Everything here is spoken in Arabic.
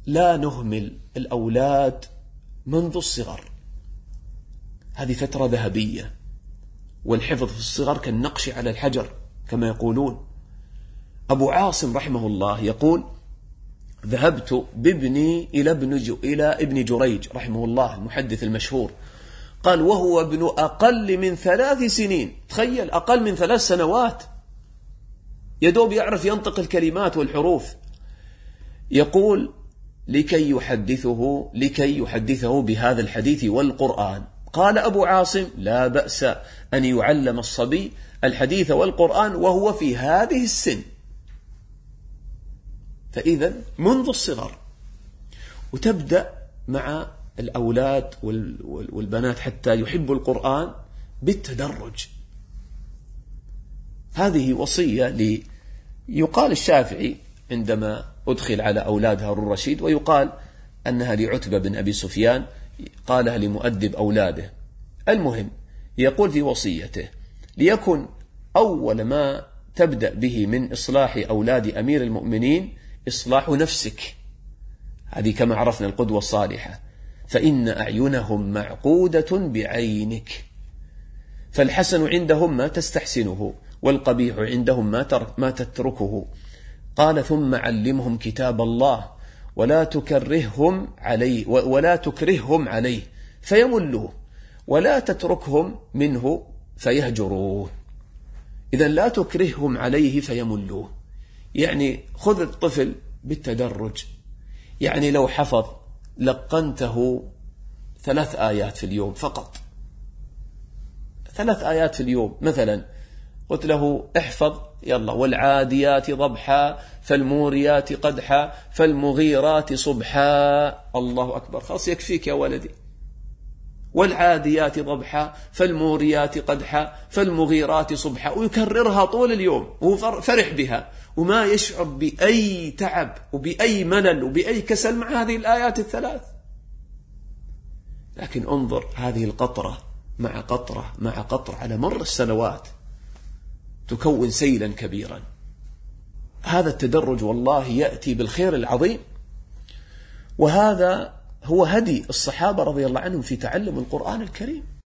لا نهمل الأولاد منذ الصغر، هذه فترة ذهبية، والحفظ في الصغر كالنقش على الحجر كما يقولون. أبو عاصم رحمه الله يقول: ذهبت بابني إلى ابن جريج رحمه الله المحدث المشهور، قال وهو ابن أقل من 3 سنين، تخيل أقل من 3 سنوات، يدوب يعرف ينطق الكلمات والحروف. يقول لكي يحدثه بهذا الحديث والقرآن. قال أبو عاصم: لا بأس أن يعلم الصبي الحديث والقرآن وهو في هذه السن. فإذا منذ الصغر، وتبدأ مع الأولاد والبنات حتى يحبوا القرآن بالتدرج. هذه وصية يقال الشافعي عندما أدخل على أولاد هارون الرشيد، ويقال أنها لعتبة بن أبي سفيان، قالها لمؤدب أولاده. المهم، يقول في وصيته: ليكن أول ما تبدأ به من إصلاح أولاد أمير المؤمنين إصلاح نفسك، هذه كما عرفنا القدوة الصالحة، فإن أعينهم معقودة بعينك، فالحسن عندهم ما تستحسنه، والقبيح عندهم ما تتركه. قال: ثم علمهم كتاب الله ولا تكرههم عليه فيملوه، ولا تتركهم منه فيهجروه. إذا لا تكرههم عليه فيملوه، يعني خذ الطفل بالتدرج. يعني لو حفظ لقنته 3 آيات في اليوم فقط، 3 آيات في اليوم مثلا، قلت له احفظ يلا: والعاديات ضبحا فالموريات قدحا فالمغيرات صبحا. الله أكبر، خلاص يكفيك يا ولدي. والعاديات ضبحا فالموريات قدحا فالمغيرات صبحا، ويكررها طول اليوم وهو فرح بها، وما يشعر بأي تعب وبأي ملل وبأي كسل مع هذه الآيات ال3. لكن انظر، هذه القطرة مع قطرة مع قطرة على مر السنوات تكون سيلا كبيرا. هذا التدرج والله يأتي بالخير العظيم، وهذا هو هدي الصحابة رضي الله عنهم في تعلم القرآن الكريم.